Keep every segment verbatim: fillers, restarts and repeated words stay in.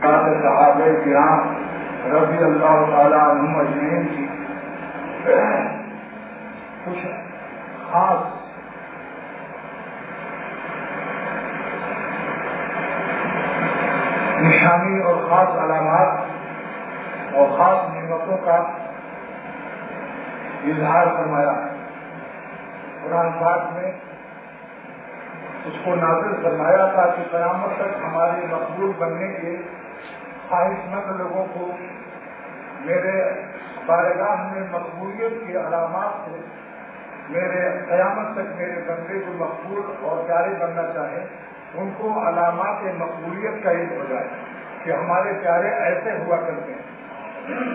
صحابہ کرام رضی اللہ تعالیٰ عنہم اجمعین کی کچھ خاص نشانی اور خاص علامات اور خاص نعمتوں کا اظہار فرمایا. قرآن پاک میں اس کو نازل فرمایا تھا کہ قیامت تک ہمارے مقبول بننے کے خواہش مند لوگوں کو میرے بارگاہ میں مقبولیت کی علامات سے میرے قیامت تک میرے بندے کو مقبول اور پیارے بننا چاہیں ان کو علامات مقبولیت کا علم ہو جائے کہ ہمارے پیارے ایسے ہوا کرتے ہیں.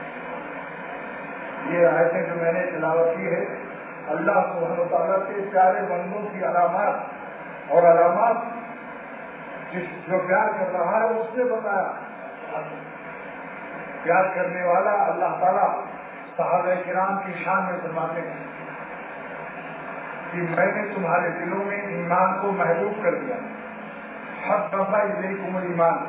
یہ آیتیں جو میں نے تلاوت کی ہے اللہ سبحانہ وتعالیٰ کے پیارے بندوں کی علامات اور علامات جس جو پیار کر رہا ہے اس سے بتایا. پیار کرنے والا اللہ تعالیٰ صحابہ کرام کی شان میں فرماتے ہیں کہ میں نے تمہارے دلوں میں ایمان کو محبوب کر دیا. حبب الیکم الایمان.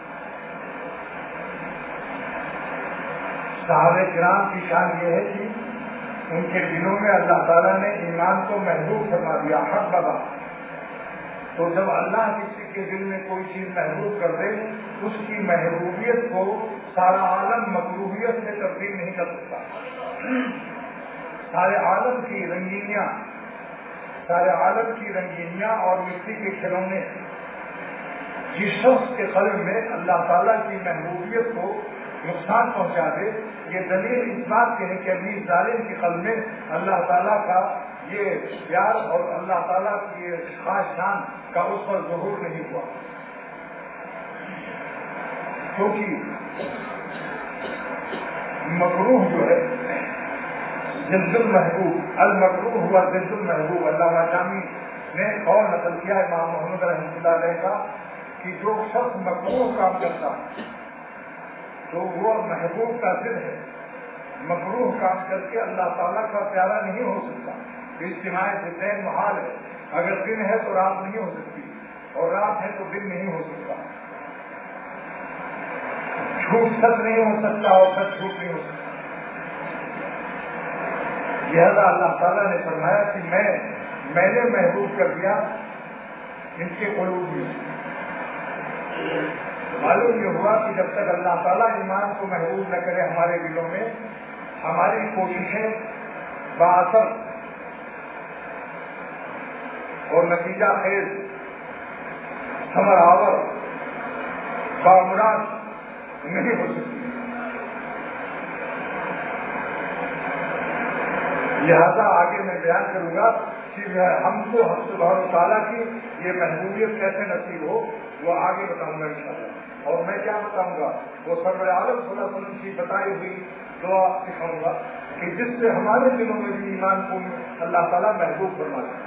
صحابہ کرام کی شان یہ ہے کہ ان کے دلوں میں اللہ تعالیٰ نے ایمان کو محبوب فرما دیا. حبب. تو جب اللہ کسی کے دل میں کوئی چیز محبوب کر دے اس کی محبوبیت کو سارا عالم مکروہیت سے تبدیل نہیں کر سکتا. سارے عالم کی رنگینیاں سارے عالم کی رنگینیاں اور مٹی کے کھلونے جس شخص کے قلب میں اللہ تعالیٰ کی محبوبیت کو نقصان پہنچا دے یہ دلیل اس بات کے ہے کہ ابھی ظالم کے قلب میں اللہ تعالیٰ کا یہ پیار اور اللہ تعالیٰ کی یہ خاص شان کا اس پر ظہور نہیں ہوا. کیونکہ مکروہ جو ہے ضد المحبوب المکروہ ہوا ضد المحبوب. علامہ جامی نے اور نقل کیا امام محمد رحمۃ اللہ علیہ کا کہ جو شخص مکروہ کام کرتا ہے تو وہ محبوب کا ضد ہے. مکروہ کام کر کے اللہ تعالیٰ کا پیارا نہیں ہو سکتا. اجتماع ضدین محال ہے. اگر دن ہے تو رات نہیں ہو سکتی اور رات ہے تو دن نہیں ہو سکتا. جھوٹ سچ نہیں ہو سکتا اور سچ جھوٹ نہیں ہو سکتا. لہذا اللہ تعالیٰ نے فرمایا کہ میں میں نے محبوب کر دیا ان کے قلوب میں. معلوم یہ ہوا کہ جب تک اللہ تعالیٰ ایمان کو محبوب نہ کرے ہمارے دلوں میں ہماری کوششیں بااثر اور نتیجہ خیز ثمر آور بامراد نہیں ہو سکتی. لہذا آگے میں بیان کروں گا کہ ہم کو ہم سبحانہ وتعالیٰ کی یہ محبوبیت کیسے نصیب ہو وہ آگے بتاؤں گا انشاءاللہ. اور میں کیا بتاؤں گا وہ سرور عالم صلی اللہ علیہ وسلم کی بتائی ہوئی دعا سکھاؤں گا کہ جس سے ہمارے دلوں میں بھی ایمان کو اللہ تعالیٰ محبوب فرما دے.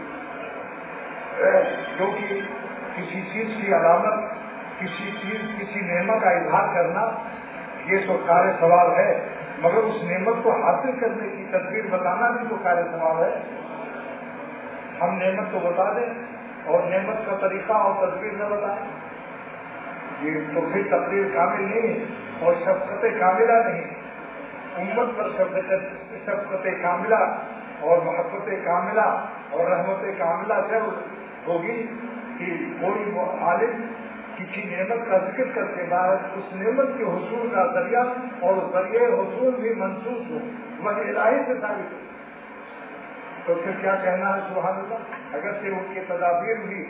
جو کہ کسی چیز کی علامت کسی چیز کسی نعمت کا اظہار کرنا یہ تو کار ثواب ہے مگر اس نعمت کو حاصل کرنے کی تدبیر بتانا بھی تو کار ثواب ہے. ہم نعمت کو بتا دیں اور نعمت کا طریقہ اور تدبیر نہ بتائیں یہ تو پھر تقریر کامل نہیں اور شفقت کاملہ نہیں. امت پر شفقت کاملہ اور محبت کاملہ اور رحمت کاملہ جب ہوگی کہ کوئی عالم کسی نعمت کا ذکر کرتے بعد اس نعمت کے حصول کا ذریعہ اور ذریعہ حصول بھی منسوخ ہو وہ الہی سے ثابت ہو تو پھر کیا کہنا ہے سبحان اللہ. اگر سے ان کی تدابیر بھی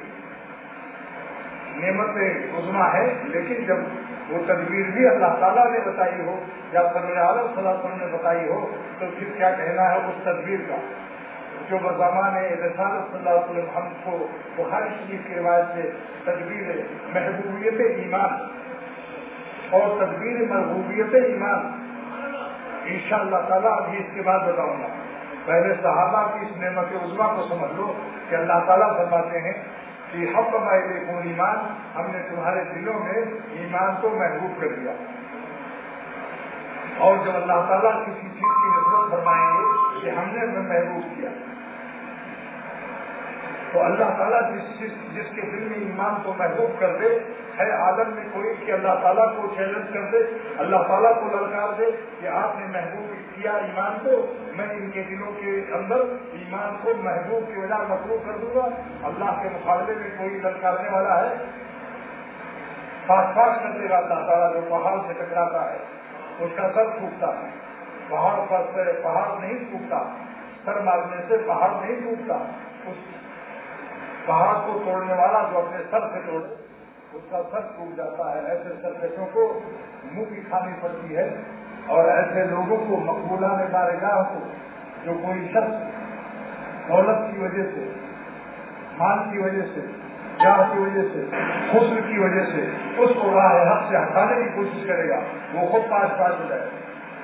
نعمت عظمیٰ ہے لیکن جب وہ تدبیر بھی اللہ تعالیٰ نے بتائی ہو یا سرور عالم صلی اللہ علیہ وسلم نے بتائی ہو تو پھر کیا کہنا ہے اس تدبیر کا جو بزمان رسالت صلی اللہ علیہ وسلم ہم کو بخاری شریف کی روایت سے تدبیر محبوبیت ایمان اور تدبیر محبوبیت ایمان انشاءاللہ تعالیٰ ابھی اس کے بعد بتاؤں گا. پہلے صحابہ کی اس نعمت عظمیٰ کو سمجھ لو کہ اللہ تعالیٰ فرماتے ہیں کہ حبب الیکم الایمان ہم نے تمہارے دلوں میں ایمان کو محبوب کر دیا. اور جب اللہ تعالیٰ کسی چیز کی نسبت فرمائیں گے کہ ہم نے محبوب کیا تو اللہ تعالیٰ جس جس جس کے دل میں ایمان کو محبوب کر دے، ہے عالم میں کوئی کہ اللہ تعالیٰ کو چیلنج کر دے، اللہ تعالیٰ کو للکار دے کہ آپ نے محبوب کیا ایمان کو، میں ان کے دلوں کے اندر ایمان کو محبوب کی وجہ مطلوب کر دوں گا۔ اللہ کے مقابلے میں کوئی للکارنے والا ہے؟ پاس پاس کر دے گا اللہ تعالیٰ، جو پہاڑ سے ٹکراتا ہے اس کا سر ٹوٹتا ہے، پہاڑ پر سے پہاڑ نہیں ٹوٹتا، سر مارنے سے پہاڑ نہیں ٹوٹتا، اس پہاڑ کو توڑنے والا جو اپنے سر سے توڑے اس کا سر ٹوٹ جاتا ہے۔ ایسے سرکشوں کو منہ کی کھانی پڑتی ہے، اور ایسے لوگوں کو مقبولان بارگاہ کو جو کوئی شخص دولت کی وجہ سے، مال کی وجہ سے، جاہ کی وجہ سے، حسن کی وجہ سے اس کو راہ حق سے ہٹانے کی کوشش کرے گا، وہ خود پاس پاس ہو جائے گا۔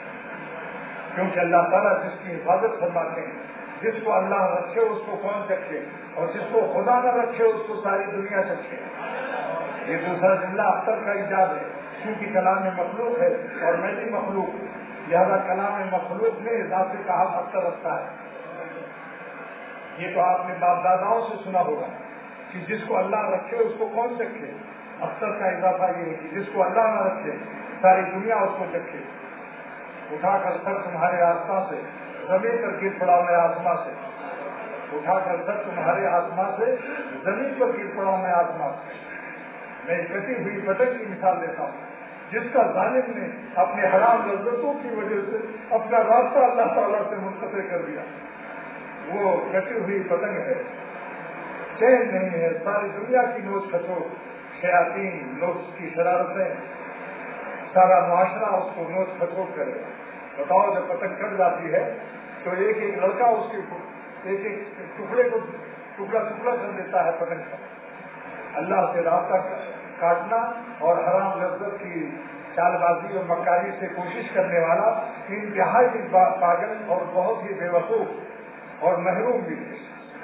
کیونکہ اللہ تعالیٰ جس کی حفاظت فرماتے ہیں، جس کو اللہ رکھے اس کو کون رکھے، اور جس کو خدا نہ رکھے اس کو ساری دنیا رکھے۔ یہ دوسرا جملہ اختر کا ایجاد ہے، کیونکہ کلام مخلوق ہے اور میں بھی مخلوق، لہذا کلام مخلوق میں اضافے کا حق اختر رکھتا ہے۔ یہ تو آپ نے باپ داداؤں سے سنا ہوگا کہ جس کو اللہ رکھے اس کو کون رکھے، اختر کا اضافہ یہ ہے کہ جس کو اللہ نہ رکھے ساری دنیا اس کو رکھے۔ اٹھا کر سر تمہارے آسمان سے، زمین پر گر پڑا میں آسمان سے، اٹھا کر سر تمہارے آسمان سے، زمین پر گر پڑا میں آسمان سے۔ میں کٹی ہوئی پتنگ کی مثال دیتا ہوں، جس کا ظالم نے اپنے حرام لذتوں کی وجہ سے اپنا راستہ اللہ تعالیٰ سے منقطع کر دیا، وہ کٹی ہوئی پتنگ ہے، چین نہیں ہے، ساری دنیا کی نوچ کھچوٹ، شیاطین، لوگ کی شرارتیں، سارا معاشرہ اس کو نوچ کھچوٹ کرے گا۔ بتاؤ جب پتنگ کٹ جاتی ہے تو ایک ایک لڑکا اس کے ایک ایک ٹکڑے کو ٹکڑا ٹکڑا کر دیتا ہے پتنگ کا۔ اللہ سے رابطہ کاٹنا اور حرام لذت کی چال بازی اور مکاری سے کوشش کرنے والا انتہائی پاگل اور بہت ہی بے وقوف اور محروم بھی ہے۔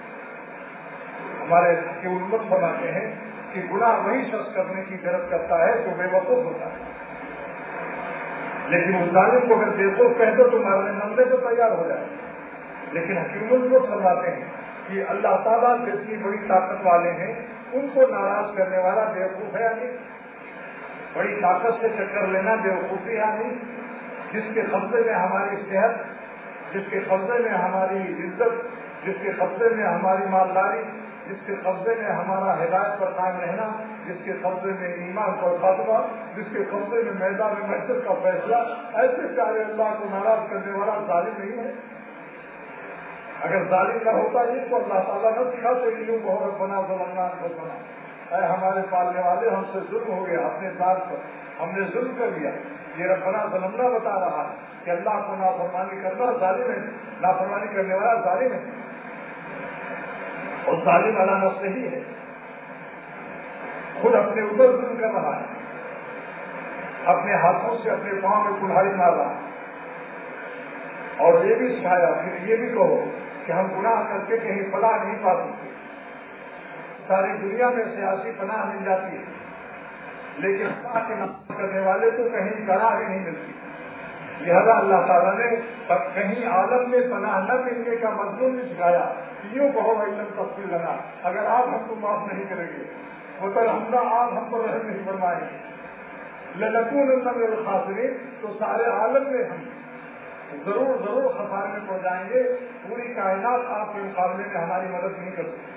ہمارے کی امت فرماتے ہیں کہ گناہ وہی شخص کرنے کی ضرورت کرتا ہے جو بے وقوف ہوتا ہے، لیکن اس ظالم کو اگر بیوقوف کہہ دو تو مارنے مرنے کو تیار ہو جائے۔ لیکن حکیمت کو فرماتے ہیں کہ اللہ تعالیٰ جتنی بڑی طاقت والے ہیں ان کو ناراض کرنے والا بیوقوف ہے یا نہیں؟ بڑی طاقت سے چکر لینا بیوقوفی یا نہیں؟ جس کے قبضے میں ہماری صحت، جس کے قبضے میں ہماری عزت، جس کے قبضے میں ہماری مالداری، جس کے قبضے میں ہمارا ہدایت پر قائم رہنا، جس کے قبضے میں ایمان پر خاتمہ، جس کے قبضے میں میدان محشر کا فیصلہ، ایسے پیارے اللہ کو ناراض کرنے والا ظالم نہیں ہے۔ اگر ظالم نہ ہوتا یہ تو اللہ تعالیٰ نہ سکھاتے یوں بہت بنا ظلمنا بنا، اے ہمارے پالنے والے ہم سے ظلم ہو گیا، اپنے ذات پر ہم نے ظلم کر لیا۔ یہ ربنا ظلمنا بتا رہا ہے کہ اللہ کو نافرمانی کرنا ظالم ہے، نافرمانی کرنے والا ظالم ہے، اور ظالم اللہ نفس ہی ہے، خود اپنے اوپر ظلم کر رہا ہے، اپنے ہاتھوں سے اپنے پاؤں میں کلہاڑی مار رہا ہے، اور یہ بھی سکھایا پھر یہ بھی کہو کہ ہم گناہ کر کے کہیں پناہ نہیں پا سکتے۔ ساری دنیا میں سیاسی پناہ مل جاتی ہے، لیکن اللہ کے نام کرنے والے تو کہیں پناہ ہی نہیں ملتی۔ لہذا اللہ تعالیٰ نے کہیں عالم میں پناہ نہ ملنے کا مضمون بھی سکھایا، یوں کہو علم تفصیل لنا، اگر آپ ہم کو معاف نہیں کریں گے مطلب ہم آپ ہم پر رحم نہیں فرمائیں گے، لنکونن من الخاسرین، تو سارے عالم میں ہم ضرور ضرور خسارے میں پڑ جائیں گے، پوری کائنات آپ کے مقابلے میں ہماری مدد نہیں کر سکتی۔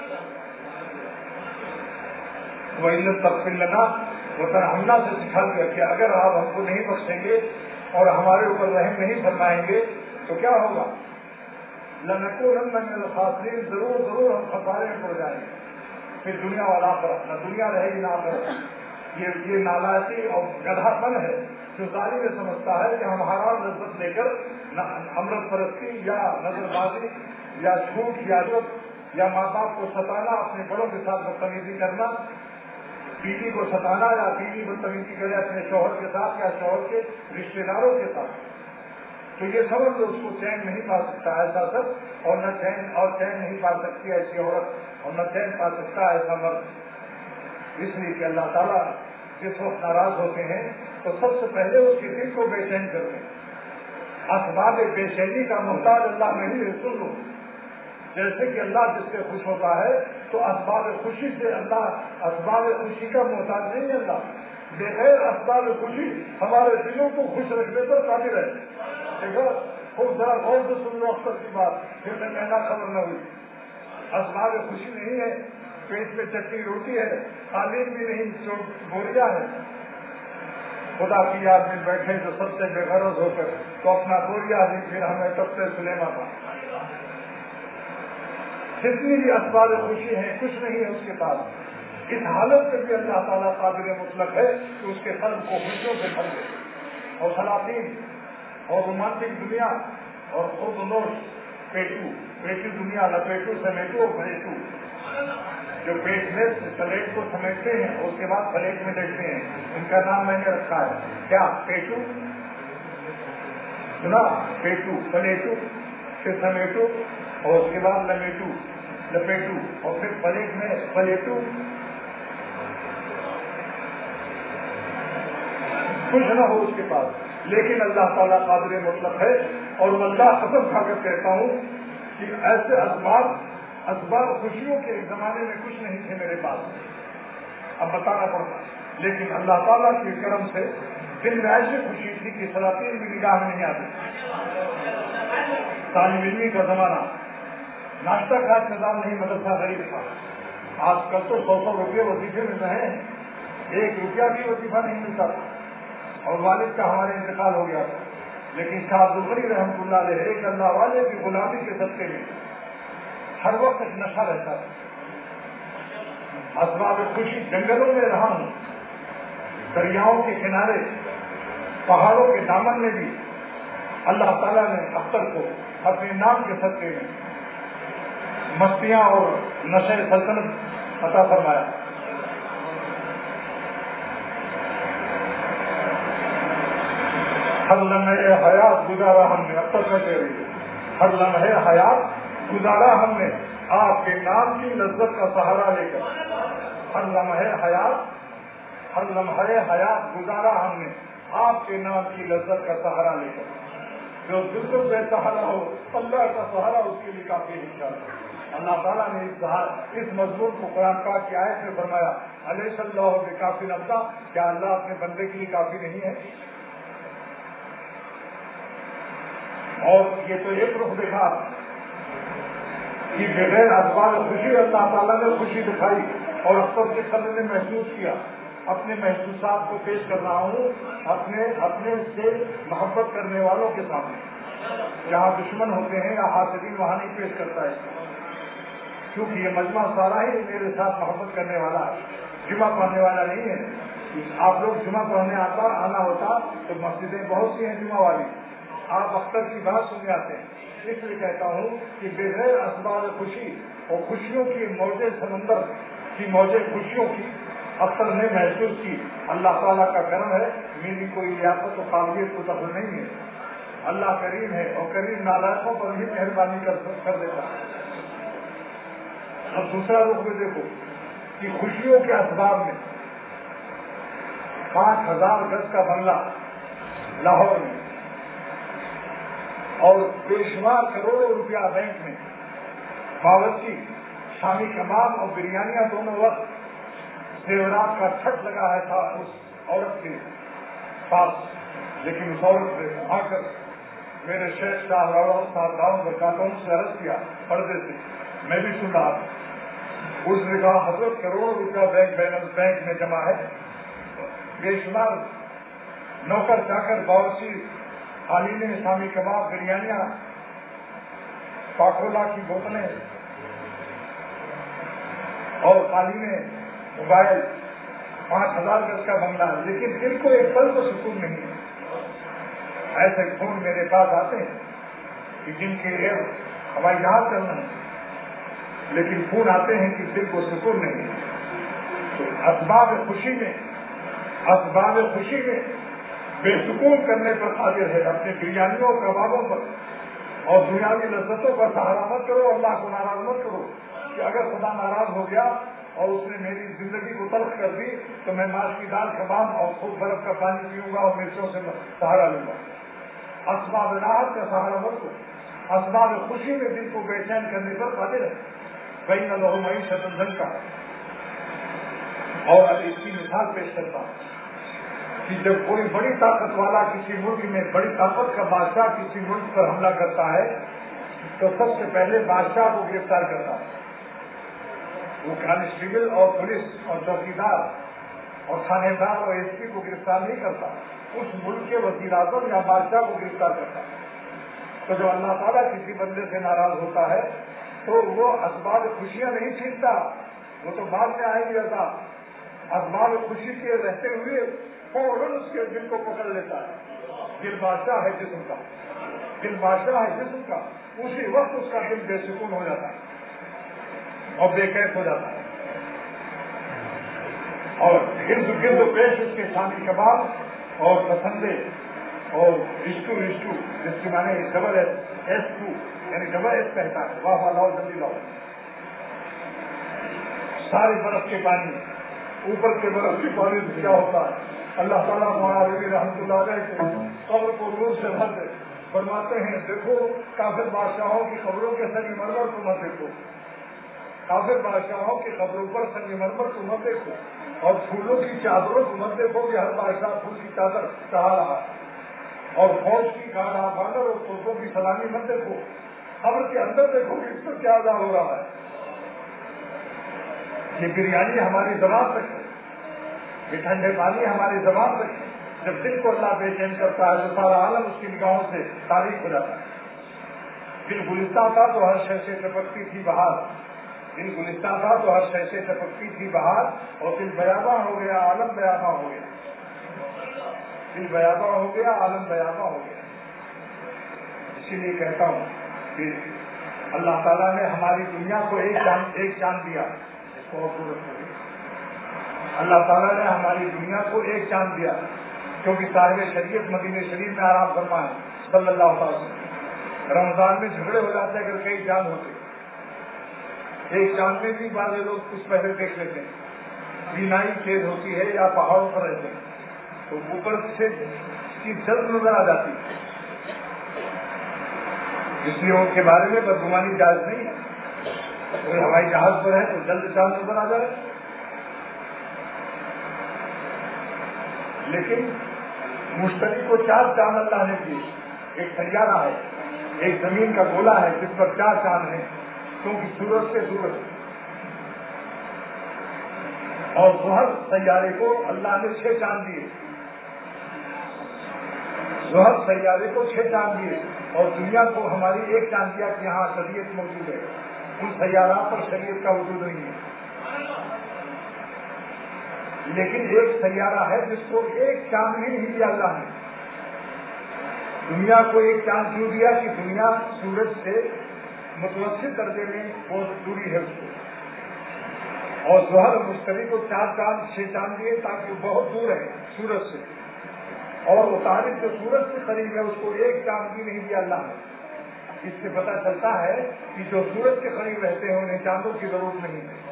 وہ علم تفصیل لنا مترحمنا سے سکھا دیا کہ اگر آپ ہم کو نہیں بخشیں گے اور ہمارے اوپر رحم نہیں فرمائیں گے تو کیا ہوگا؟ لنکونن من الخاسرین، ضرور ضرور ہم خسارے میں پڑ جائیں گے، پھر دنیا والا آخرت، نہ دنیا رہے گی نہ آخرت۔ یہ یہ نالائقی اور گدھا پن ہے جو ظالم یہ سمجھتا ہے کہ ہم حرام لذت لے کر امرت پرستی یا نظر بازی یا جھوٹ یا عزت یا ماں باپ کو ستانا، اپنے بڑوں کے ساتھ بدتمیزی کرنا، بیوی کو ستانا یا بیوی بدتمیزی کرے اپنے شوہر کے ساتھ یا شوہر کے رشتے داروں کے ساتھ، تو یہ سمجھ لو اس کو چین نہیں پا سکتا ایسا سب، اور نہ چین اور چین نہیں پا سکتی ایسی عورت، اور نہ چین پا سکتا ایسا مرد۔ اس لیے کہ اللہ تعالیٰ جس وقت ناراض ہوتے ہیں تو سب سے پہلے اس کے دل کو بے چین کرتے ہیں۔ اسباب بے چینی کا محتاج اللہ نہیں ہے، سن لو، جیسے کہ اللہ جس سے خوش ہوتا ہے تو اسباب خوشی سے اللہ اسباب خوشی کا محتاج نہیں ہے. اللہ بغیر اسباب خوشی ہمارے دلوں کو خوش رکھنے پر قادر ہے. دیکھو خوب ذرا غور سے سن لو اختر کی بات, پھر میں کہنا خبر نہ ہوئی. اسباب خوشی نہیں ہے, پیٹ میں چٹنی روٹی ہے, قالین بھی نہیں, بوریا ہے. خدا کی یاد میں بیٹھے تو سب سے بے غرض ہو کر تو اپنا بوریا دی, پھر ہمیں تب سے سلیما تھا. جتنی بھی اسباب خوشی ہیں کچھ نہیں ہے اس کے پاس. اس حالت سے بھی اللہ تعالیٰ قادر مطلق ہے کہ اس کے قلب کو خوشیوں سے بھر دے. اور سلاطین اور رومانٹک دنیا اور خود نوش پیٹو پیٹو دنیا لپیٹو سمیٹو اور پلیٹو, جو پیٹ میں پلیٹ کو سمیٹتے ہیں اور اس کے بعد پلیٹ میں دیکھتے ہیں, ان کا نام میں نے رکھا ہے کیا, پیٹو. سنا, پیٹو پلیٹو پھر سمیٹو اور اس کے بعد لمیٹو لپیٹو اور پھر پلیٹ میں پلیٹو. کچھ نہ ہو اس کے پاس, لیکن اللہ تعالیٰ قادر مطلق ہے. اور اللہ قسم کھا کر کہتا ہوں کہ ایسے اسباب اسباب خوشیوں کے ایک زمانے میں کچھ نہیں تھے میرے پاس, اب بتانا پڑتا, لیکن اللہ تعالیٰ کے کرم سے دل میں ایسی خوشی تھی کہ سلاطین بھی نگاہ میں نہیں آتی. طالب علمی کا زمانہ, ناشتہ کا انتظام نہیں, مدرسہ غریب تھا. آج کل تو سو سو روپئے وظیفے میں رہے ہیں, ایک روپیہ بھی وظیفہ نہیں ملتا تھا. اور والد کا ہمارے انتقال ہو گیا تھا, لیکن شاہ عبدالغنی رحمۃ اللہ علیہ ایک اللہ والے کی غلامی کے صدقے میں ہر وقت ایک نشہ رہتا تھا. اسباب خوشی جنگلوں میں رہا ہوں, دریاؤں کے کنارے, پہاڑوں کے دامن میں بھی اللہ تعالیٰ نے اختر کو اپنے نام کے صدقے میں مستیاں اور نشے سلطنت عطا فرمایا. ہر لمحے حیات گزارا ہم نے, اب تک کہتے رہیے, ہر لمحے حیات گزارا ہم نے آپ کے نام کی لذت کا سہارا لے کر. ہر لمحے حیات ہر لمحے حیات گزارا ہم نے آپ کے نام کی لذت کا سہارا لے کر. جو بالکل بے سہارا ہو اللہ کا سہارا اس کے لیے کافی انشاءاللہ. اللہ تعالیٰ نے اس اس مضمون کو قرآن پاک کی آیت میں فرمایا, علیہ اللہ بکافٍ عبدہ, کیا اللہ اپنے بندے کے لیے کافی نہیں ہے؟ اور یہ تو ایک رخ دکھا کہ بغیر اسباب خوشی اللہ تعالیٰ نے خوشی دکھائی, اور اختر کے قلب نے محسوس کیا. اپنے محسوسات کو پیش کر رہا ہوں اپنے اپنے سے محبت کرنے والوں کے سامنے. جہاں دشمن ہوتے ہیں یا حاسدین وہاں نہیں پیش کرتا ہے, کیونکہ یہ مجمع سارا ہی میرے ساتھ محبت کرنے والا ہے, جمعہ پڑھنے والا نہیں ہے. آپ لوگ جمعہ پڑھنے آتا آنا ہوتا تو مسجدیں بہت سی ہیں جمعہ والی, آپ اختر کی بات سن جاتے ہیں. اس لیے کہتا ہوں کہ بغیر اسباب خوشی اور خوشیوں کی موجیں سمندر کی موجیں خوشیوں کی اختر نے محسوس کی. اللہ تعالیٰ کا کرم ہے, میری کوئی لیاقت و قابلیت کو دخل نہیں ہے. اللہ کریم ہے اور کریم نالائقوں پر بھی مہربانی کر دیتا ہے. اب دوسرا رخ میں دیکھو کہ خوشیوں کے اسباب میں پانچ ہزار گز کا بنگلہ لاہور میں اور بے شمار کروڑوں روپیہ بینک میں, باورچی شامی کباب اور بریانیاں دونوں وقت, زیورات کا چھٹ لگا ہے تھا اس عورت کے پاس. لیکن اس عورت نے آ کر میرے شیخ شاہ صاحب داؤں برکاتوں سے عرض کیا پردے سے, میں بھی سن رہا تھا. اس نے کہا حضرت کروڑوں روپیہ بینک بیلنس بینک میں جمع ہے, بے شمار نوکر چاکر باورچی قالینیں شامی کباب بریانیاں پاکولا کی بوتلیں اور قالینیں موبائل, پانچ ہزار گز کا بنگلہ, لیکن دل کو ایک پل کو سکون نہیں ہے. ایسے خون میرے پاس آتے ہیں کہ جن کے لیے ہوائی جہاز چلنا ہے, لیکن خون آتے ہیں کہ دل کو سکون نہیں ہے. تو اسباب خوشی میں اسباب خوشی میں بے سکون کرنے پر قادر ہے. اپنے بریانیوں کبابوں پر اور دنیاوی لذتوں پر سہارا مت کرو, اللہ کو ناراض مت کرو کہ اگر خدا ناراض ہو گیا اور اس نے میری زندگی کو تلخ کر دی تو میں ماش کی دال کباب اور خود برف کا پانی پیوں گا اور مرچوں سے سہارا لوں گا. اسباب راحت کا سہارا مت کرو, اسباب خوشی میں دل کو بے چین کرنے پر قادر ہے. بین لہو معیشۃ ضنکا. اور اب اس کی مثال پیش کرتا ہوں کہ جب کوئی بڑی طاقت والا کسی ملک میں بڑی طاقت کا بادشاہ کسی ملک پر حملہ کرتا ہے تو سب سے پہلے بادشاہ کو گرفتار کرتا ہے. وہ کانسٹیبل اور پولیس اور چوکیدار اور تھانے دار اور ایس پی کو گرفتار نہیں کرتا, اس ملک کے وزیر اعظم یا بادشاہ کو گرفتار کرتا ہے. تو جب اللہ تعالیٰ کسی بندے سے ناراض ہوتا ہے تو وہ اسباب خوشیاں نہیں چھینتا, وہ تو بعد میں آئے گی رضا. اسباب خوشی کے رہتے ہوئے فوراً اس کے دل کو پکڑ لیتا ہے. دل بادشاہ ہے جسم کا, دل بادشاہ ہے جسم کا, اسی وقت اس کا دل بے سکون ہو جاتا ہے اور بے قید ہو جاتا ہے. اور گرد گرد پیش اس کے شامی کباب اور پسندے اور رشتو رشتو جس کے معنی ڈبل ایس ایس ٹو یعنی ڈبل ایس کہتا ہے, واہ واہ لاؤ جلدی لاؤ. سارے برف کے پانی اوپر کے برف کے پانی سے کیا ہوتا ہے, اللہ تعالیٰ مولانا رحمۃ اللہ علیہ کے قبر کو نور سے بھر دے. فرماتے ہیں دیکھو کافر بادشاہوں کی قبروں کے سنگ مرمر کو مت دیکھو, کافر بادشاہوں کی قبروں پر سنگ مرمر کو مت دیکھو, اور پھولوں کی چادروں کو مت دیکھو کہ ہر بادشاہ پھول کی چادر چڑھا رہا ہے, اور فوج کی گاڑا بانر اور توپوں کی سلامی مت دیکھو. قبر کے اندر دیکھو کہ اس پر کیا ادا ہو رہا ہے. یہ بریانی ہماری زبان تک ہے, یہ ٹھنڈے پانی ہماری زبان تک ہے. جب دل کو اللہ بے چین کرتا ہے تو سارا عالم اس کی نگاہوں سے تاریخ ہو جاتا ہے. دل گلستہ تھا تو ہر شے سے ٹپکتی تھی بہار, دل گلستہ تھا تو ہر شے سے ٹپکتی تھی بہار, اور دل بیاباں ہو گیا عالم بیاباں ہو گیا. دل بیاباں ہو گیا عالم بیاباں ہو گیا. اسی لیے کہتا ہوں کہ اللہ تعالیٰ نے ہماری دنیا کو ایک چاند ایک چاند دیا, اس کو اللہ تعالیٰ نے ہماری دنیا کو ایک چاند دیا, کیونکہ صاحب شریعت مدینہ شریف میں آرام فرمائے صلی اللہ علیہ وسلم. رمضان میں جھگڑے ہو جاتے اگر کئی چاند ہوتے, ایک چاند میں بھی بعض لوگ کچھ پہلے دیکھ لیتے ہیں, بینائی تیز ہوتی ہے یا پہاڑوں پر رہتے ہیں تو اوپر سے اس کی جلد نظر آ جاتی ہے, اس لیے ان کے بارے میں بدگمانی جائز نہیں ہے. کوئی ہوائی جہاز پر ہے تو جلد چاند نظر آ جائے, لیکن مشتری کو چار چاند اللہ نے دیے. ایک سیارہ ہے, ایک زمین کا گولا ہے جس پر چار چاند ہیں, کیونکہ سورج سے سورج, اور زحل سیارے کو اللہ نے چھ چاند دیے. زحل سیارے کو چھ چاند دیے اور دنیا کو ہماری ایک چاند دیا کہ یہاں شریعت موجود ہے. ان سیارات پر شریعت کا وجود نہیں ہے, لیکن ایک سیارہ ہے جس کو ایک چاند بھی نہیں دیا اللہ نے. دنیا کو ایک چاند کیوں دیا کہ دنیا سورج سے متوسط درجے میں بہت دوری ہے اس کو, اور زحل مشتری کو چار چاند چھ چاند دیے تاکہ وہ بہت دور ہے سورج سے, اور وہ تاریخ جو سورج سے قریب ہے اس کو ایک چاند بھی نہیں دیا اللہ نے. اس سے پتہ چلتا ہے کہ جو سورج کے قریب رہتے ہیں انہیں چاندوں کی ضرورت نہیں ہے.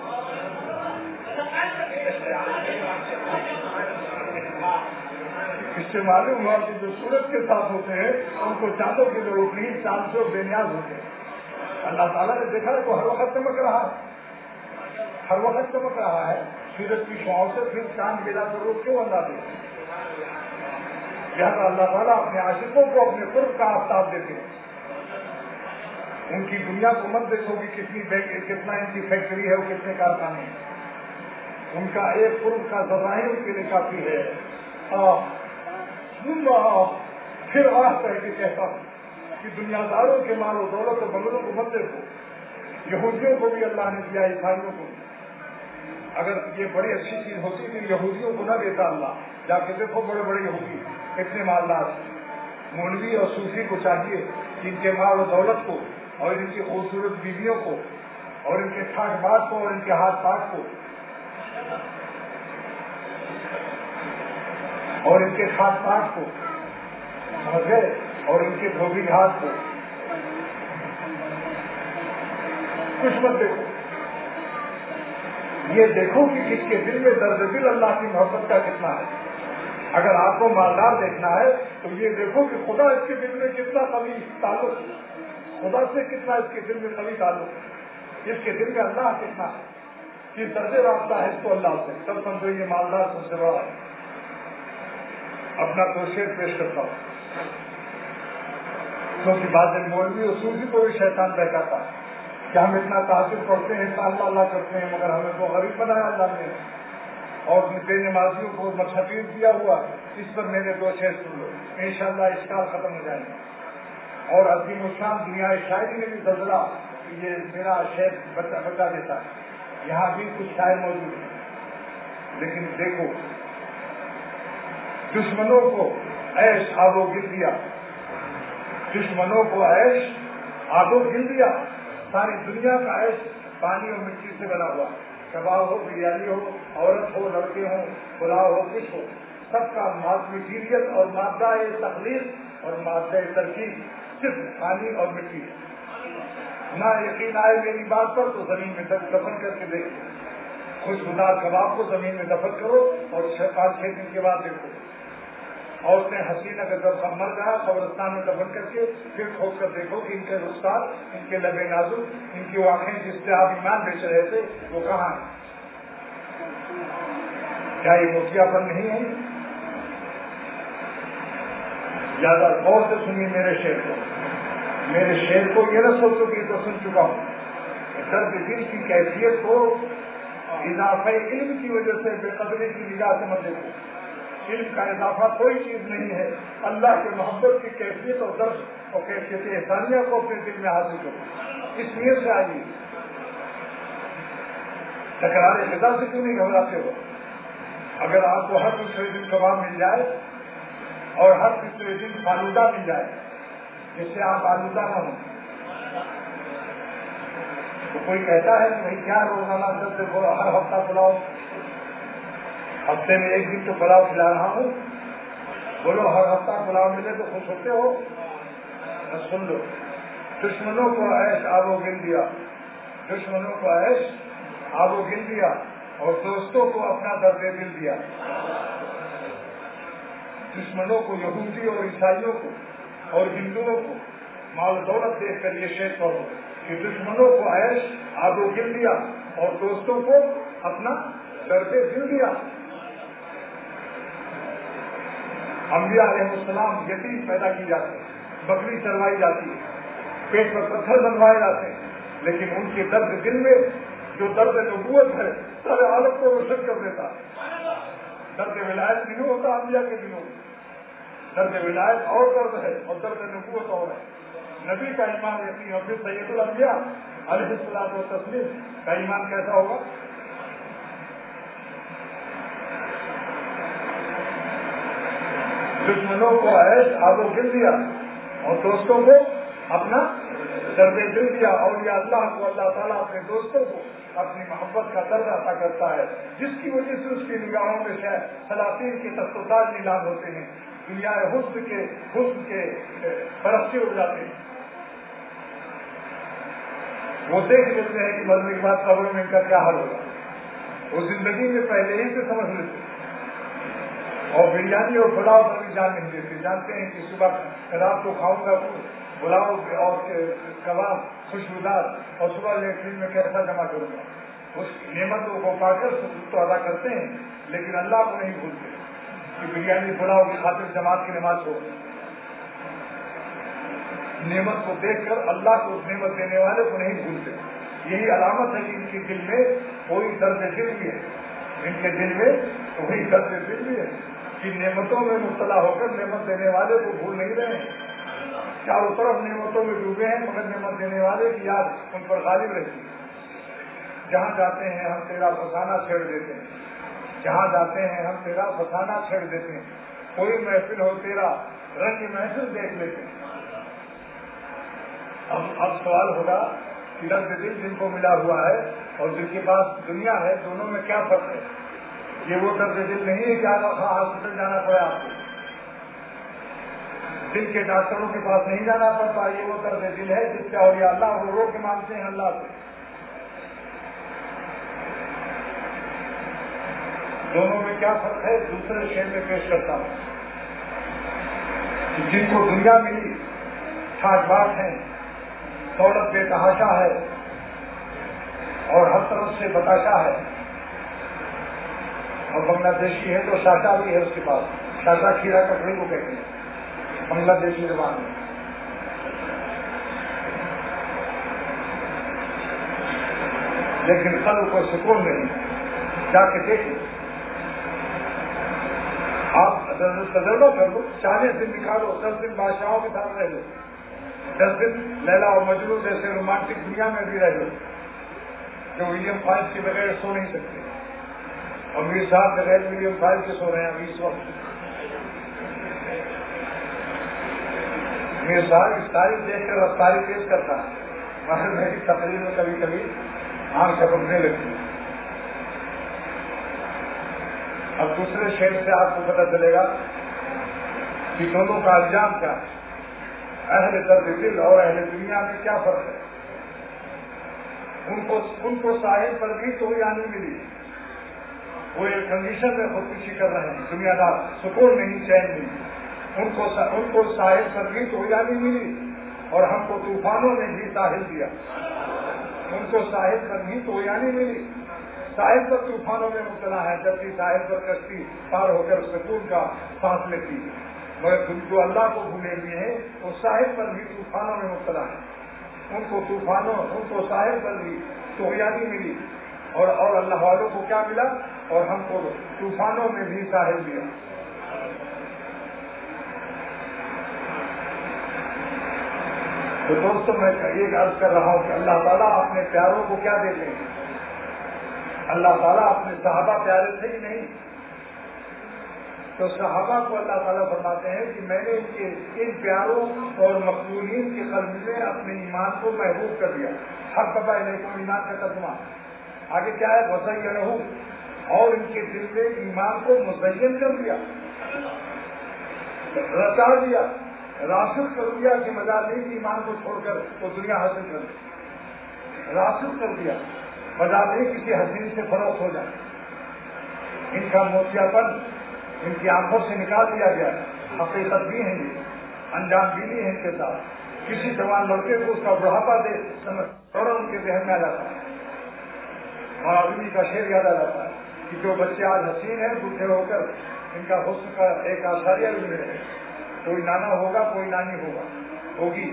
اس سے معلوم ہوا کہ جو سورج کے ساتھ ہوتے ہیں ان کو چاندوں کی ضرورت نہیں, چاند سے بے نیاز ہوتے ہیں. اللہ تعالیٰ نے دیکھا ہے وہ ہر وقت چمک رہا ہے, ہر وقت چمک رہا ہے. سورج کی شعاؤں سے پھر چاند بلا ضرورت کیوں اللہ دے؟ لہٰذا اللہ تعالیٰ اپنے عاشقوں کو اپنے قرب کا آفتاب دیتے ہیں. ان کی دنیا کو مت دیکھو کہ کتنی کتنا ان کی فیکٹری ہے اور کتنے کارخانے ہیں. ان کا ایک قرب کا ذرائع ان کے لیے کافی ہے. پھر آج کہہ کے کہتا ہوں کہ دنیا داروں کے مال و دولت و بنگلوں کو مت دیکھو. یہودیوں کو بھی اللہ نے دیا, عیسائیوں کو. اگر یہ بڑی اچھی چیز ہوتی تو یہودیوں کو نہ دیتا اللہ. جا کے دیکھو بڑے بڑے یہودی اتنے مالدار. مولوی اور صوفی کو چاہیے کہ ان کے مال و دولت کو اور ان کی خوبصورت بیویوں کو اور ان کے ٹھاٹ بات کو اور ان کے ہاتھ پاٹ کو اور ان کے ٹھاٹ پاٹ کو اور ان کے دھوبی ہاتھ کو کچھ مت دیکھو. یہ دیکھو کہ کس کے دل میں درد دل اللہ کی محبت کا کتنا ہے. اگر آپ کو مالدار دیکھنا ہے تو یہ دیکھو کہ خدا اس کے دل میں کتنا قوی تعلق خدا سے کتنا اس کے دل میں قوی تعلق ہے، اس کے دل میں اللہ کتنا ہے، کس درجے رابطہ ہے اس کو اللہ سے، تب سمجھو یہ مالدار سب سے بڑا ہے۔ اپنا تو شعر پیش کرتا ہوں، کیونکہ بعض مولوی اصول کو بھی شیطان بہکاتا ہے کہ ہم اتنا تعجب کرتے ہیں، اتنا اللہ اللہ کرتے ہیں، مگر ہمیں تو غریب بنایا اللہ نے، اور بے نمازیوں کو مشہور کیا ہوا۔ اس پر میرے دو شعر سن لو، انشاءاللہ اشکال ختم ہو جائیں گے۔ اور عظیم الشان دنیا شاعری میں بھی زلزلہ یہ میرا شعر بچا بچا دیتا ہے، یہاں بھی کچھ شاعر موجود ہیں، لیکن دیکھو دشمنوں کو عیش آب و گل دیا، دشمنوں کو عیش آب و گل دیا، ساری دنیا کا عیش پانی اور مٹی سے بنا ہوا، کباب ہو، بریانی ہو، عورت ہو، لڑکے ہوں، پلاؤ ہو، کچھ ہو، سب کا میٹیریل اور مادہ تخلیق اور مادہ ترکیب صرف پانی اور مٹی ہے۔ نہ یقین آئے میری بات پر تو زمین میں دفن کر کے دیکھو، خوشبودار کباب کو زمین میں دفن کرو اور پانچ چھ دن کے بعد دیکھو، عورتیں حسینہ کا جب مر گیا قبرستان میں دفن کر کے پھر کھود کر دیکھو کہ ان کے رخسار، ان کے لبے نازک، ان کی آنکھیں جس سے آپ ایمان بیچ رہے تھے وہ کہاں ہیں؟ کیا یہ موتیا پن نہیں ہے؟ زیادہ غور سے سنیے میرے شعر کو، میرے شعر کو یہ نہ سوچو کہ تو سن چکا ہوں، درد دل کی کیفیت کو اضافہ علم کی وجہ سے بے قدری کی نگاہ سے مت دیکھو، علم کا اضافہ کوئی چیز نہیں ہے، اللہ کے محبت کی کیفیت اور درد اور کیفیت احسانیہ کو اپنے دل میں حاصل کرو، اس نیت سے آئیے۔ تکرار خدا سے کیوں نہیں گھبراتے ہو؟ اگر آپ کو ہر دوسرے دن کباب مل جائے اور ہر دوسرے دن فالودہ مل جائے جس سے آپ آلودہ نہ ہوں، تو کوئی کہتا ہے کہ بھائی کیا روزانہ جب سے ہر ہفتہ پلاؤ، ہفتے میں ایک دن تو پلاؤ کھلا رہا ہوں، بولو ہر ہفتہ پلاؤ ملے تو خوش ہوتے ہو؟ سن لو، دشمنوں کو عیش آب و گل دیا، دشمنوں کو عیش آب و گل دیا اور دوستوں کو اپنا درد دل دیا۔ دشمنوں کو، یہودی اور عیسائیوں کو اور ہندوؤں کو مال دولت دیکھ کر یہ شعر پڑھو کہ دشمنوں کو عیش آب و گل دیا اور دوستوں کو اپنا درد دل دیا۔ انبیاء علیہ السلام یتیم پیدا کی جاتی، بکری چروائی جاتی ہے، پیٹ پر پتھر بنوائے جاتے ہیں، لیکن ان کے درد دل میں جو درد نبوت ہے سارے عالم کو روشن کر دیتا ہے۔ درد ولایت نہیں ہوتا انبیاء کے دلوں میں، درد ولایت اور درد ہے اور درد نبوت اور ہے۔ نبی کا ایمان یقین اور پھر سید الانبیاء علیہ الصلوۃ والتسلیم کا ایمان کیسا ہوگا؟ دشمنوں کو عیش آب و گل دیا اور دوستوں کو اپنا درد دل دیا، اور یہ اللہ کو اللہ تعالیٰ اپنے دوستوں کو اپنی محبت کا درد عطا کرتا ہے، جس کی وجہ سے اس کی نگاہوں میں شاید سلاطین کے تخت و تاج نیلام ہوتے ہیں، دنیا حسن کے حسن کے فرشتے اڑ جاتے ہیں، وہ دیکھ لیتے ہیں کہ مرنے کے بعد قبر میں ان کا کیا حال ہوگا، وہ زندگی میں پہلے ہی سے سمجھ لیتے ہیں، اور بریانی اور پلاؤ پر بھی جان نہیں دیتے، جانتے ہیں کہ صبح رات کو کھاؤں گا پلاؤ اور کباب خوشبودار اور صبح لیٹرین میں کیسا جمع کروں گا، اس نعمتوں کو پا کر تو ادا کرتے ہیں لیکن اللہ کو نہیں بھولتے کہ بریانی پلاؤ کی خاطر جماعت کی نماز ہو۔ نعمت کو دیکھ کر اللہ کو نعمت دینے والے کو نہیں بھولتے، یہی علامت ہے کہ ان کے دل میں کوئی درد دل بھی ہے، ان کے دل میں کوئی درد دل بھی ہے کہ نعمتوں میں مبتلا ہو کر نعمت دینے والے کو بھول نہیں رہے ہیں، چاروں طرف نعمتوں میں ڈوبے ہیں مگر نعمت دینے والے کی یاد ان پر غالب رہتی ہے۔ جہاں جاتے ہیں ہم تیرا فسانہ چھیڑ دیتے ہیں، جہاں جاتے ہیں ہم تیرا فسانہ چھیڑ دیتے ہیں، کوئی محفل ہو تیرا رنگ محفل دیکھ لیتے ہیں۔ اب اب سوال ہوگا کہ درد دل جن کو ملا ہوا ہے اور جن کے پاس دنیا ہے دونوں میں کیا فرق ہے؟ یہ وہ درد دل نہیں ہے کہ آپ ہاسپٹل جانا پڑے آپ کو، دل کے ڈاکٹروں کے پاس نہیں جانا پڑتا، یہ وہ درد دل ہے جس سے اولیاء اللہ وہ رو کے مانگتے ہیں اللہ سے۔ دونوں میں کیا فرق ہے دوسرے شعر میں پیش کرتا ہوں کہ جن کو دنیا ملی ٹھاٹ باٹ ہیں، دولت بے تحاشا ہے اور ہر طرف سے بتاشا ہے، اور بنگلہ دیشی ہے تو شاشا بھی ہے اس کے پاس، شاشا کھیرا ککڑی کو کہتے ہیں بنگلہ دیشی زبان میں۔ لیکن قلب کو سکون نہیں، جا کے دیکھیں، آپ تجربہ کر لو، چالیس دن نکالو، دس دن بادشاہوں کے ساتھ رہ لو، دس دن لیلا اور مجنون جیسے رومانٹک دنیا میں بھی رہ لو، جو ولیم فائز کے بغیر سو نہیں سکتے، اور میر صاحب بغیر ولیم فائز کے سو رہے ہیں ابھی اس وقت۔ میر صاحب اس تاریخ دیکھ کر رفتاری تیز کرتا ہے، مگر میری تقریر میں کبھی کبھی آنکھ جھپکنے لگتی ہے۔ اب دوسرے شعر سے آپ کو پتہ چلے گا کہ دونوں کا انجام کیا ہے، اہل درد دل اور اہل دنیا میں کیا فرق ہے۔ ان کو ان کو ساحل پر بھی تو یعنی ملی، وہ ایک کنڈیشن میں خودکشی کر رہے ہیں، دنیا دار سکون نہیں، چین نہیں، ان کو ان کو ساحل پر بھی تو یعنی ملی، اور ہم کو طوفانوں نے بھی ساحل دیا۔ ان کو ساحل پر بھی تو یعنی ملی، ساحل پر طوفانوں میں مبتلا ہے، جبکہ ساحل پر کشتی پار ہو کر سکون کا سانس لیتی ہے، مگر جو اللہ کو بھولے ہوئے ہیں وہ ساحل پر بھی طوفانوں میں مبتلا ہے۔ ان کو طوفانوں ان کو ساحل پر بھی طغیانی ملی، اور اور اللہ والوں کو کیا ملا، اور ہم کو طوفانوں میں بھی ساحل دیا۔ تو دوستوں میں یہ عرض کر رہا ہوں کہ اللہ تعالیٰ اپنے پیاروں کو کیا دیتے ہیں، اللہ تعالیٰ اپنے صحابہ پیارے تھے کہ نہیں، تو صحابہ کو اللہ تعالیٰ فرماتے ہیں کہ میں نے ان کے ان پیاروں اور مقبولین کے قلب میں اپنے ایمان کو محبوب کر دیا۔ حق بابا علیکم ایمان کا ترجمہ آگے کیا ہے، وزینہ، اور ان کے دل میں ایمان کو مزین کر دیا، رچا دیا، راسخ کر دیا کہ مزہ نہیں کہ ایمان کو چھوڑ کر وہ دنیا حاصل کر دے، راسخ کر دیا، مزہ نہیں کسی حسین سے فروخت ہو جائے۔ ان کا موتیا پن ان کی آنکھوں سے نکال دیا گیا، حقیقت بھی ہیں، یہ انجام بینی ہے ان کے ساتھ۔ کسی جوان لڑکے کو اس کا بڑھاپا دے سمجھ اور ان کے ذہن میں آ جاتا ہے، اور آدمی کا شعر یاد آ جاتا ہے کہ جو بچے آج حسین ہیں بوڑھے ہو کر ان کا حسن کا ایک آثاریہ بھی ہے، کوئی نانا ہوگا کوئی نانی ہوگا ہوگی۔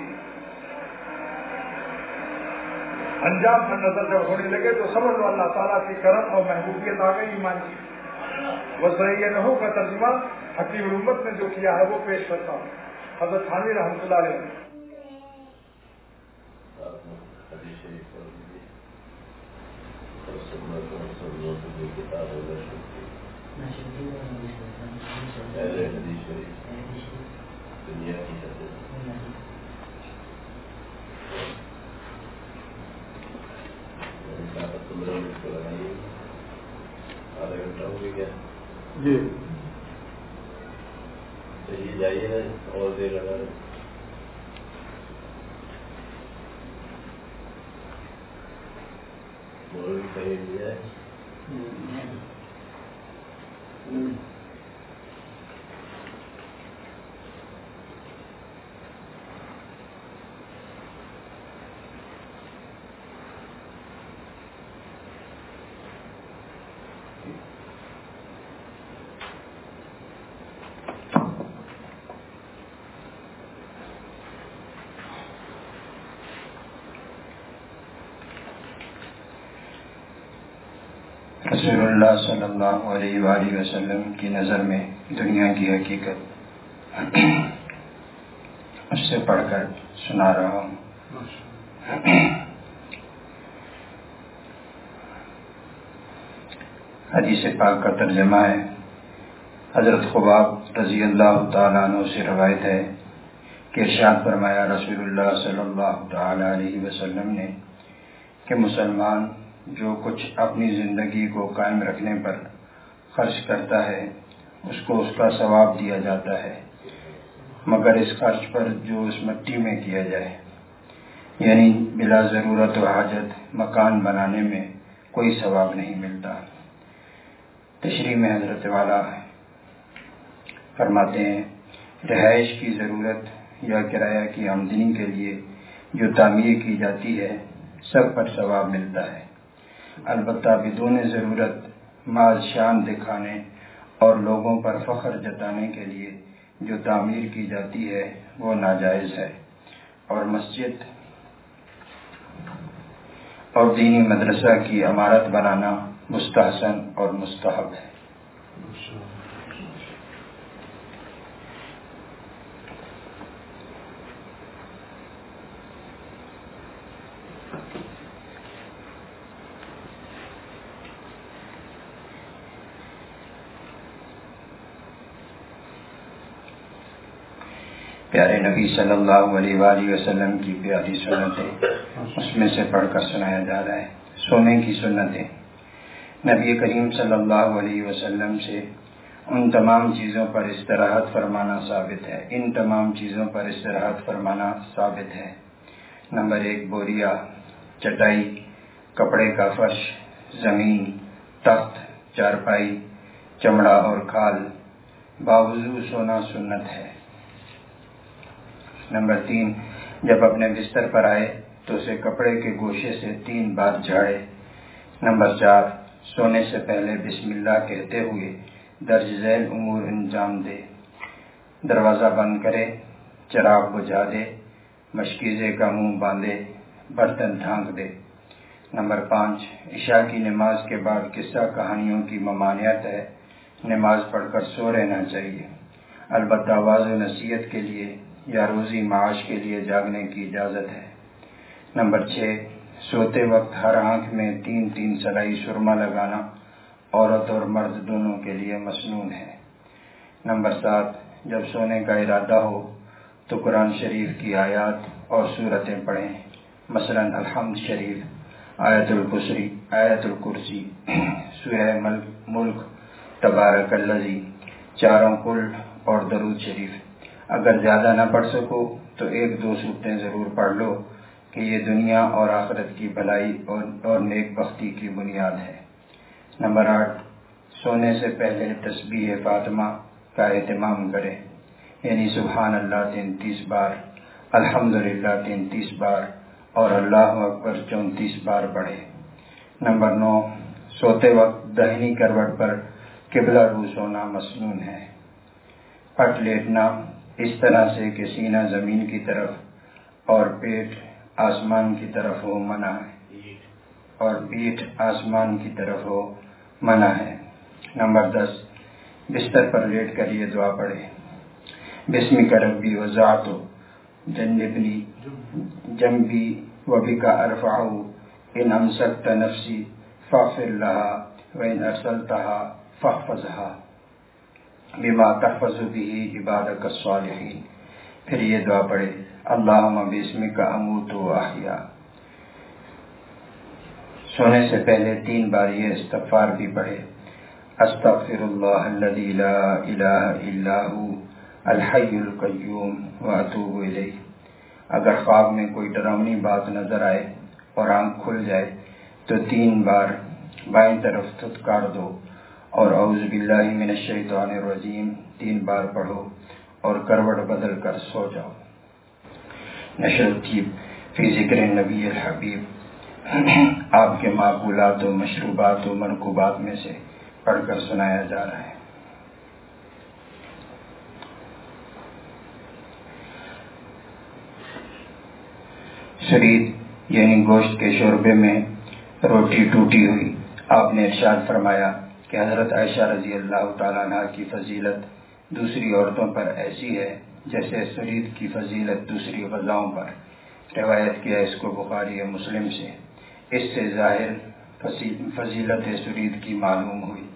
انجام پر نظر جب ہونے لگے تو سمجھ لو اللہ تعالیٰ کی کرم اور محبوبیت آ گئی ایمان کی۔ وزینہ کا ترجمہ حکیم الامت نے جو کیا ہے وہ پیش کرتا ہوں، حضرت تھانوی رحمۃ اللہ علیہ۔ دنیا کی آدھا گھنٹہ ہو گیا جی، چلیے جائیے نا، اور دیر لگا رہے بھی صحیح دیا ہے۔ رسول اللہ صلی اللہ علیہ وآلہ وسلم کی نظر میں دنیا کی حقیقت اس سے پڑھ کر سنا رہا ہوں۔ حدیث پاک کا ترجمہ ہے، حضرت خباب رضی اللہ تعالیٰ عنہ سے روایت ہے کہ ارشاد فرمایا رسول اللہ صلی اللہ تعالیٰ علیہ وسلم نے کہ مسلمان جو کچھ اپنی زندگی کو قائم رکھنے پر خرچ کرتا ہے اس کو اس کا ثواب دیا جاتا ہے، مگر اس خرچ پر جو اس مٹی میں کیا جائے، یعنی بلا ضرورت و حاجت مکان بنانے میں کوئی ثواب نہیں ملتا۔ تشریح میں حضرت والا فرماتے ہیں، رہائش کی ضرورت یا کرایہ کی آمدنی کے لیے جو تعمیر کی جاتی ہے سب پر ثواب ملتا ہے، البتہ بدون ضرورت مال شان دکھانے اور لوگوں پر فخر جتانے کے لیے جو تعمیر کی جاتی ہے وہ ناجائز ہے، اور مسجد اور دینی مدرسہ کی عمارت بنانا مستحسن اور مستحب ہے۔ پیارے نبی صلی اللہ علیہ وآلہ وسلم کی پیاری سنتیں اس میں سے پڑھ کر سنایا جا رہا ہے۔ سونے کی سنتیں، نبی کریم صلی اللہ علیہ وسلم سے ان تمام چیزوں پر استراحت فرمانا ثابت ہے ان تمام چیزوں پر استراحت فرمانا ثابت ہے۔ نمبر ایک، بوریا، چٹائی، کپڑے کا فرش، زمین، تخت، چارپائی، چمڑا اور کھال، باوضو سونا سنت ہے۔ نمبر تین، جب اپنے بستر پر آئے تو اسے کپڑے کے گوشے سے تین بار جھاڑے۔ نمبر چار، سونے سے پہلے بسم اللہ کہتے ہوئے درج ذیل امور انجام دے، دروازہ بند کرے، چراغ بجھا دے، مشکیزے کا منہ باندھے، برتن ڈھانک دے۔ نمبر پانچ، عشاء کی نماز کے بعد قصہ کہانیوں کی ممانعت ہے، نماز پڑھ کر سو رہنا چاہیے، البتہ واضح و نصیحت کے لیے یا روزی معاش کے لیے جاگنے کی اجازت ہے۔ نمبر چھ، سوتے وقت ہر آنکھ میں تین تین سلائی سرما لگانا عورت اور مرد دونوں کے لیے مسنون ہے۔ نمبر سات، جب سونے کا ارادہ ہو تو قرآن شریف کی آیات اور سورتیں پڑھیں، مثلا الحمد شریف، آیت الکرسی آیت الکرسی سورہ ملک، تبارک الذی، چاروں کل اور درود شریف۔ اگر زیادہ نہ پڑھ سکو تو ایک دو سورتیں ضرور پڑھ لو کہ یہ دنیا اور آخرت کی بھلائی اور, اور نیک بختی کی بنیاد ہے۔ نمبر آٹھ، سونے سے پہلے تسبیح فاطمہ کا اہتمام کرے، یعنی سبحان اللہ تینتیس بار، الحمدللہ تینتیس بار اور اللہ اکبر چونتیس بار پڑھے۔ نمبر نو، سوتے وقت داہنی کروٹ پر قبلہ رو سونا مسنون ہے۔ پٹ لیٹنا اس طرح سے کہ سینہ زمین کی طرف اور پیٹ آسمان کی طرف ہو منع ہے اور پیٹھ آسمان کی طرف ہو منع ہے۔ نمبر دس، بستر پر لیٹ کر یہ دعا پڑھے، بسمک ربی وضعت جنبنی جنبی وبک ارفع ان امسکت نفسی فاغفر لها وان ارسلتها فاحفظها بما تحفظ به عبادك الصالحین۔ پھر یہ دعا پڑھے، اللہم باسمک اموت و احیا۔ سونے سے پہلے تین بار یہ استغفار بھی پڑھے، استغفر اللہ الذی لا الہ الا هو الحی القیوم واتوب الیہ۔ اگر خواب میں کوئی ڈراؤنی بات نظر آئے اور آنکھ کھل جائے تو تین بار بائیں طرف تھتکار دو اور اعوذ باللہ من الشیطان الرجیم تین بار پڑھو اور کروٹ بدل کر سو جاؤ۔ نشر الطیب فی ذکر النبی الحبیب آپ کے معقولات و مشروبات و مرکوبات میں سے پڑھ کر سنایا جا رہا ہے۔ شرید یعنی گوشت کے شوربے میں روٹی ٹوٹی ہوئی، آپ نے ارشاد فرمایا کہ حضرت عائشہ رضی اللہ تعالیٰ عنہ کی فضیلت دوسری عورتوں پر ایسی ہے جیسے شرید کی فضیلت دوسری غذاؤں پر۔ روایت کیا اس کو بخاری و مسلم سے، اس سے ظاہر فضیلت شرید کی معلوم ہوئی۔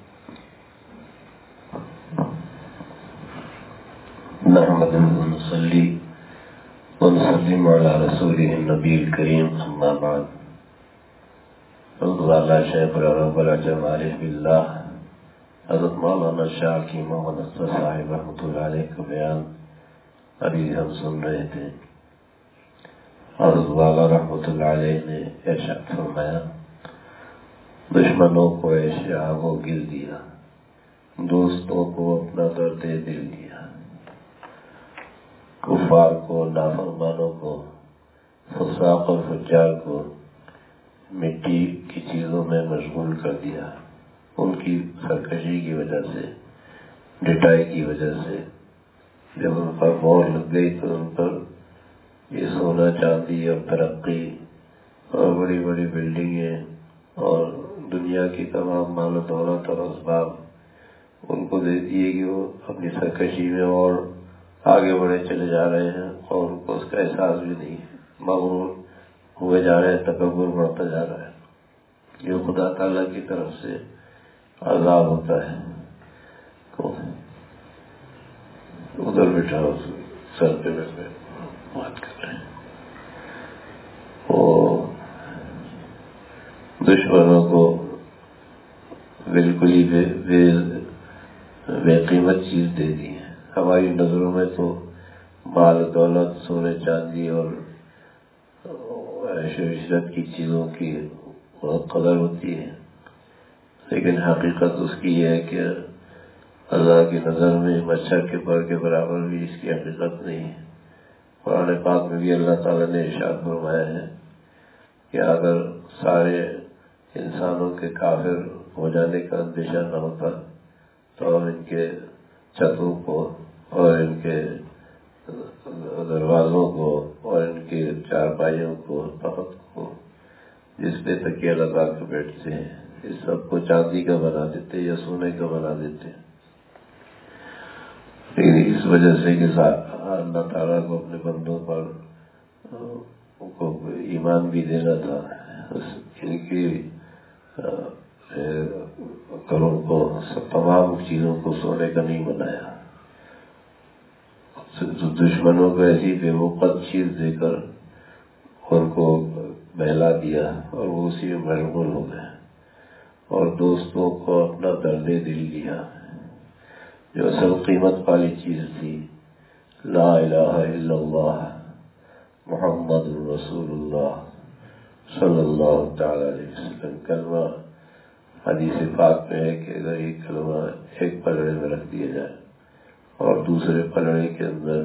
نحمد ونصلی ونسلم علی رسولہ النبی الکریم، اما بعد۔ والا شیخ رب العجم عارف باللہ حضرت مولانا شاہ کی محمد اختر صاحب رحمۃ اللہ علیہ کا بیان ابھی ہم سن رہے تھے۔ حضرت والا رحمۃ اللہ علیہ نے ارشاد فرمایا، دشمنوں کو ایشیا وہ گر دیا، دوستوں کو اپنا درد دل دیا، کفار کو نافرمانوں کو فساق اور فجار کو مٹی کی چیزوں میں مشغول کر دیا، ان کی سرکشی کی وجہ سے، ڈٹائی کی وجہ سے۔ جب ان پر مور لگ گئی تو ان پر یہ سونا چاندی اور ترقی اور بڑی بڑی بلڈنگیں اور دنیا کی تمام مال و دولت اور اسباب ان کو دے دیے کہ وہ اپنی سرکشی میں اور آگے بڑھے چلے جا رہے ہیں اور ان کو اس کا احساس بھی نہیں ہے، مغرور ہوئے جا رہے ہیں، تکبر بڑھتا جا رہا ہے۔ یہ خدا تعالیٰ کی طرف سے عذاب ہوتا ہے۔ ادھر بیٹھا سر پہ بیٹھے بات کر رہے ہیں، وہ دشمنوں کو بالکل ہی بے, بے, بے قیمت چیز دے دی ہے۔ ہماری نظروں میں تو مال دولت، سونے چاندی اور عیش و عشرت کی چیزوں کی بہت قدر ہوتی ہے، لیکن حقیقت اس کی یہ ہے کہ اللہ کی نظر میں مچھر کے پر کے برابر بھی اس کی حقیقت نہیں ہے۔ قرآن پاک میں بھی اللہ تعالیٰ نے ارشاد فرمایا ہے کہ اگر سارے انسانوں کے کافر ہو جانے کا اندیشہ نہ ہوتا تو ہم ان کے چھتوں کو اور ان کے دروازوں کو اور ان کے چارپائیوں کو، تخت کو، جس پہ تکیہ لگا کے بیٹھتے ہیں، اس سب کو چاندی کا بنا دیتے یا سونے کا بنا دیتے۔ لیکن اس وجہ سے کہ اللہ تعالیٰ کو اپنے بندوں پر کو ایمان بھی دینا تھا، ان کی کروں کو تمام چیزوں کو سونے کا نہیں بنایا، دشمنوں کو ایسی بے وقت چیز دے کر ان کو بہلا دیا اور وہ اسی میں مشغول ہو گئے، اور دوستوں کو اپنا درد دل دیا۔ جو اصل قیمت والی چیز تھی، لا الہ الا اللہ محمد رسول اللہ صلی اللہ تعالی علیہ وسلم، کلمہ حدیث پاک میں ہے کہ اگر یہ کلمہ ایک پلڑے میں رکھ دیا جائے اور دوسرے پلڑے کے اندر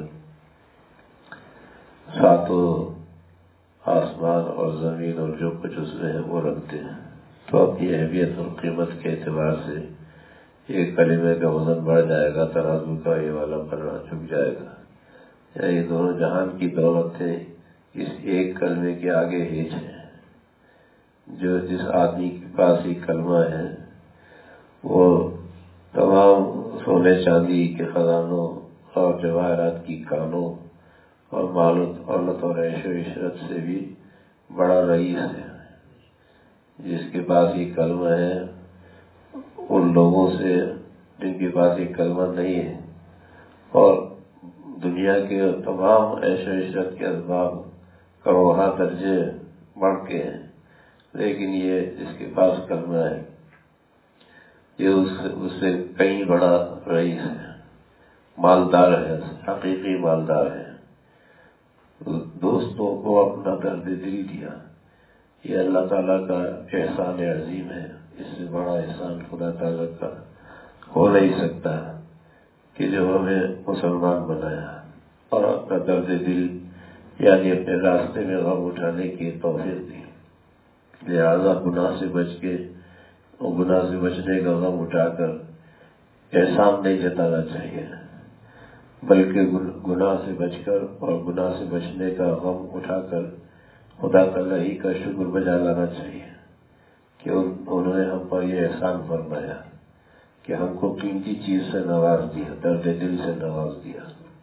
ساتوں آسمان اور زمین اور جو کچھ اس میں ہے وہ رکھتے ہیں تو اپنی اہمیت اور قیمت کے اعتبار سے ایک کلمے کا وزن بڑھ جائے گا، ترازو کا یہ والا پلڑا جھک جائے گا۔ یا یہ دونوں جہان کی دولتیں اس ایک کلمے کے آگے ہیچ ہیں۔ جو جس آدمی کے پاس یہ کلمہ ہے وہ تمام سونے چاندی کے خزانوں اور جواہرات کی کانوں اور مال و دولت اور عیش و عشرت سے بھی بڑا رئیس ہے۔ جس کے پاس یہ کلمہ ہے ان لوگوں سے جن کے پاس یہ کلمہ نہیں ہے اور دنیا کے تمام عیش و عشرت کے اسباب کروڑہ درجے بڑھ کے ہیں، لیکن یہ جس کے پاس کلمہ ہے یہ اس سے, اس سے کئی بڑا رئیس ہے، مالدار ہے، حقیقی مالدار ہے۔ دوستوں کو اپنا درد دل دیا، یہ اللہ تعالیٰ کا احسان عظیم ہے۔ اس سے بڑا احسان خدا تعالیٰ کا ہو نہیں سکتا کہ جو ہمیں مسلمان بنایا اور اپنا درد دل یعنی اپنے راستے میں غم اٹھانے کی توفیق دی۔ لہذا گناہ سے بچ کے اور گناہ سے بچنے کا غم اٹھا کر احسان نہیں جتانا چاہیے، بلکہ گناہ سے بچ کر اور گناہ سے بچنے کا غم اٹھا کر خدا تعالیٰ ہی کا شکر بجا لانا چاہیے کہ انہوں نے ہم پر یہ احسان فرمایا کہ ہم کو قیمتی چیز سے نواز دیا، درد دل سے نواز دیا۔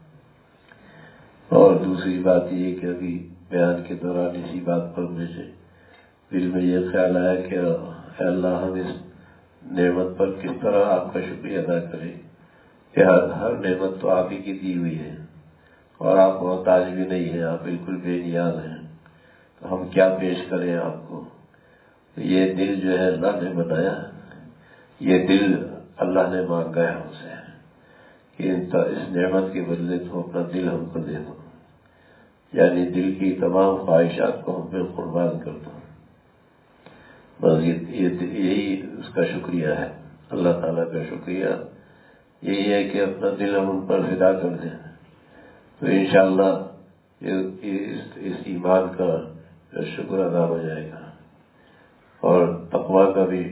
اور دوسری بات یہ کہ ابھی بیان کے دوران اسی بات پر مجھے دل میں یہ خیال آیا کہ اے اللہ ہم اس نعمت پر کس طرح آپ کا شکریہ ادا کریں کہ ہر ہر نعمت تو آپ ہی کی دی ہوئی ہے اور آپ محتاج بھی نہیں ہیں، آپ بالکل بے نیاز ہیں، تو ہم کیا پیش کریں آپ کو۔ یہ دل جو ہے اللہ نے بنایا، یہ دل اللہ نے مانگا ہے ہم سے کہ اس نعمت کے بدلے تو اپنا دل ہم کو دے دو، یعنی دل کی تمام خواہشات کو ہم پہ قربان کر دو۔ بس یہی اس کا شکریہ ہے، اللہ تعالیٰ کا شکریہ یہی ہے کہ اپنا دل ہم ان پر فدا کر دیں تو انشاءاللہ اس ایمان کا شکر ادا ہو جائے گا. اور تقویٰ کا بھی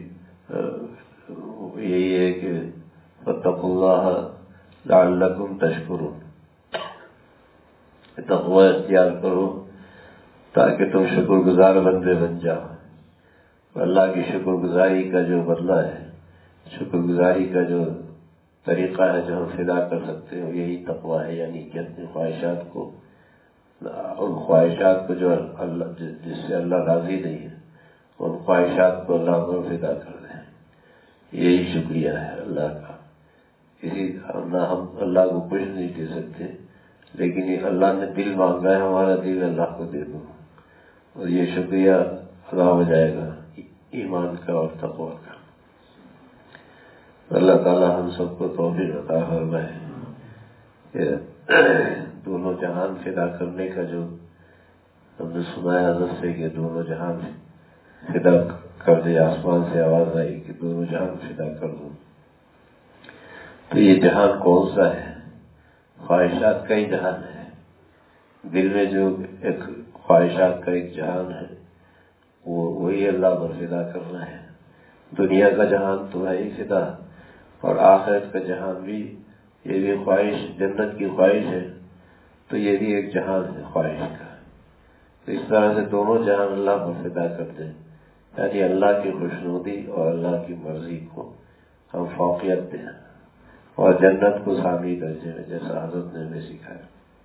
یہی ہے کہ فاتقوا اللہ لعلکم تشکرون، تقویٰ اختیار کرو تاکہ تم شکر گزار بندے بن جاؤ. اللہ کی شکر گزاری کا جو بدلہ ہے، شکر گزاری کا جو طریقہ ہے جو ہم فدا کر سکتے ہیں، یہی تقویٰ ہے. یعنی کہ اپنی خواہشات کو، ان خواہشات کو جو اللہ جس سے اللہ راضی نہیں ہے، ان خواہشات کو اللہ پر فدا کر دیں. یہی شکریہ ہے اللہ کا. کسی نہ ہم اللہ کو کچھ نہیں دے سکتے، لیکن یہ اللہ نے دل مانگا ہے، ہمارا دل اللہ کو دے دو، اور یہ شکریہ ادا ہو جائے گا ایمان کا اور تقویٰ کا. اللہ تعالی ہم سب کو توفیق عطا فرمائے کہ دونوں جہان فدا کرنے کا جو ہم نے سنا ہے حضرت سے کہ دونوں جہان فدا کر دے. آسمان سے آواز آئی کہ دونوں جہان فدا کر دو. تو یہ جہان کون سا ہے؟ خواہشات کا ہی جہان ہے. دل میں جو ایک خواہشات کا ایک جہان ہے، وہ وہی اللہ پر فدا کرنا ہے. دنیا کا جہان تو ہے ہی فدا، اور آخرت کا جہان بھی، یہ بھی خواہش، جنت کی خواہش ہے، تو یہ بھی ایک جہان ہے خواہش کا. تو اس طرح سے دونوں جہان اللہ پر فدا کر دیں، یعنی اللہ کی خوشنودی اور اللہ کی مرضی کو ہم فوقیت دیں، اور جنت کو ثانی درجے میں، جیسا حضرت نے ہمیں سکھایا.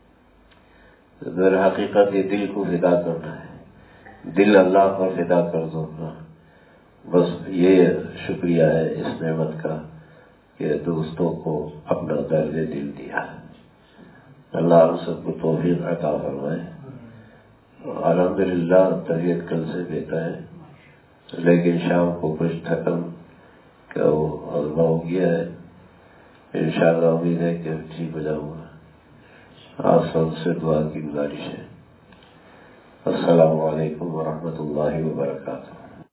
در حقیقت یہ دل کو فدا کرنا ہے، دل اللہ پر فدا کر دو. بس یہ شکریہ ہے اس نعمت کا کہ دوستوں کو اپنا درد دل دیا. اللہ ہم سب کو توفیق عطا فرمائے. الحمدللہ طبیعت کل سے بہتر ہے، لیکن شام کو کچھ تھکن کا وہ عزمہ ہو گیا ہے. انشاءاللہ امید ہے کہ ٹھیک ہو جاؤں گا. آپ سب سے دعا کی گزارش ہے. السلام علیکم ورحمۃ اللہ وبرکاتہ.